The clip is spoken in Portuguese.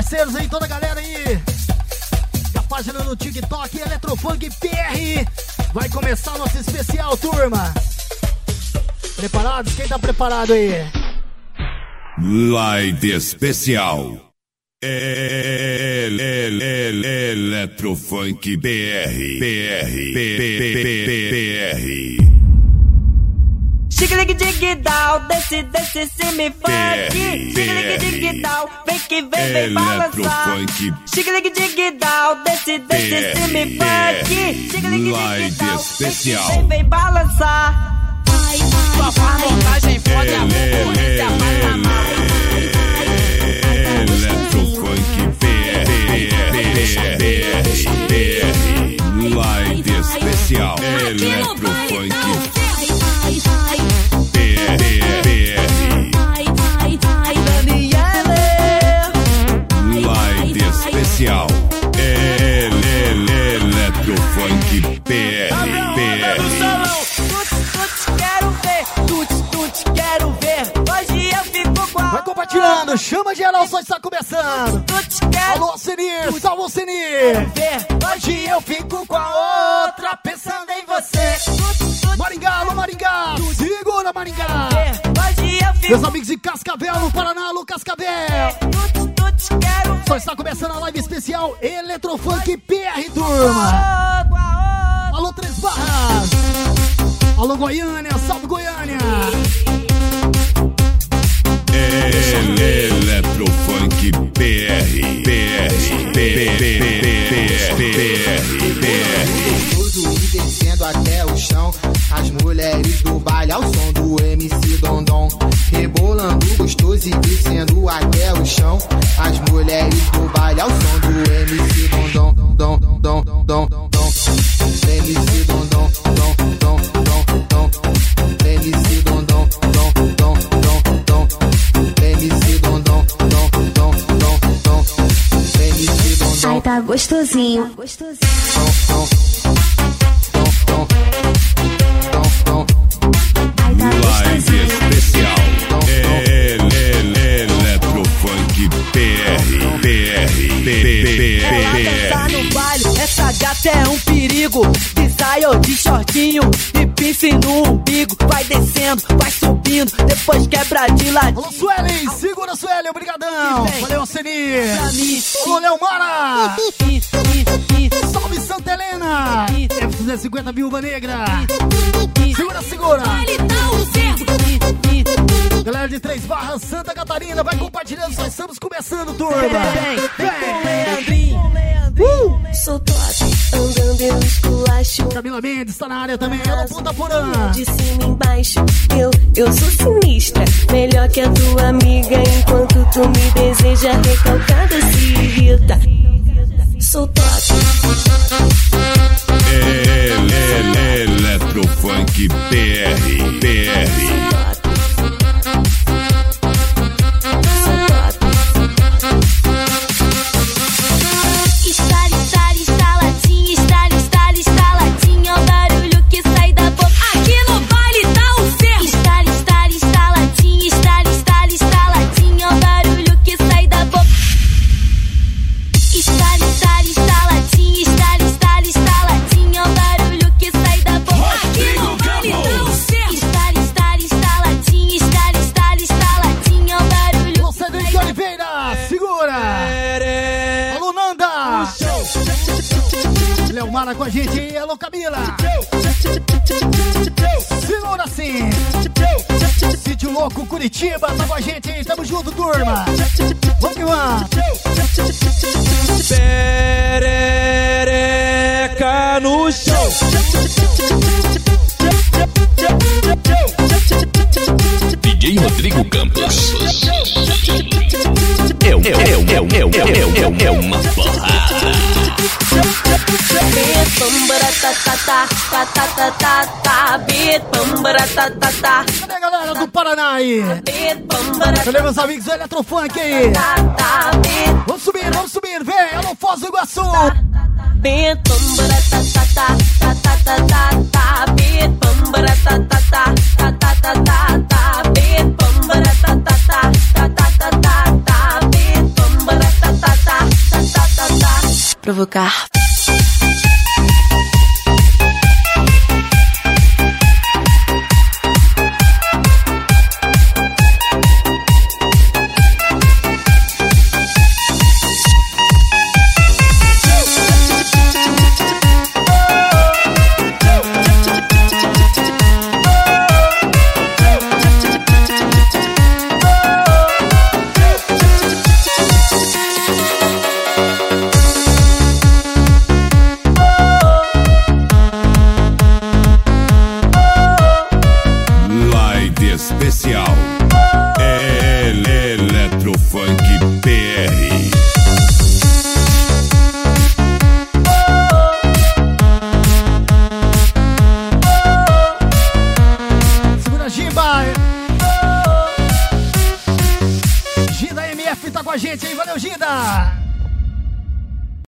parceiros aí, toda a galera aí. Da página no TikTok, Eletrofunk PR. Vai começar o nosso especial, turma. Preparados? Quem tá preparado aí? Live especial. Eletrofunk PR. Dig down, desce se me funk. Dig down, vem que vem balançar. Dig down, desce se me funk. Live especial. Vem balançar. Sua montagem pode concorrência Eletrofunk PR. Live especial. Eletrofunk Live especial. Eletrofunk PR. Quero ver. Hoje eu fico com a... Vai compartilhando, chama geral, só está começando. Alô, Senir, salve o Senir. Hoje eu fico com a outra, pensando em você. Maringá, alô Maringá, segura Maringá. Hoje eu fico... Meus amigos de Cascavel, no Paraná, alô Cascavel. Só está começando a live especial Eletrofunk PR, turma. Alô, Três Barras. Alô, Goiânia, salve Goiânia. Eletrofunk PR. Gostoso e descendo até o chão. As mulheres do baile ao som do MC Dondon. Rebolando gostoso e descendo até o chão. As mulheres do baile ao som do MC Dondon. MC Dondon. MC Dondon. MC Dondon. Ai, tá gostosinho. Live especial. Eletrofunk PR. Ela dança no baile, essa gata é um perigo. Desaio de shortinho e pince no umbigo. Vai descendo, vai subindo, depois quebra de ladinho. Alô, Suelen, segura Suelen, obrigadão. Valeu, Senir. Alô, Leomara. Salve, Santa Helena. F250 Viúva Negra. Segura. Galera de Três Barras, Santa Catarina, vai compartilhando, nós estamos começando, turma. Vem. Sou top, andando eu esculacho. Camila Mendes tá na área também, ela Ponta Porã. De cima embaixo, eu sou sinistra. Melhor que a tua amiga, enquanto tu me deseja, recalcada se irrita. Sou top. Eletrofunk PR. Estaladinho, é o barulho que sai da boca. Aqui no baile tá um cerro. Estaladinho, é o barulho que sai da boca. Estaladinho, é o barulho que sai da boca. Aqui no baile tá um cerro. Estaladinho, é o barulho. Alô, Cedric Oliveira, segura. Alô, Nanda. Leomara com a gente aí, alô, Camila. Segura assim. Sítio Louco, Curitiba, tá com a gente aí, tamo junto, turma. Vamos que vamos. Perereca no chão. DJ Rodrigo Campos. É uma porrada. Cadê a galera do Paraná aí? Cadê meus amigos do Eletrofunk aí? Vamos subir, vem, alô, Foz do Iguaçu. provocar. Especial Eletrofunk PR. Segura Giba. Gida MF tá com a gente aí, valeu Gida.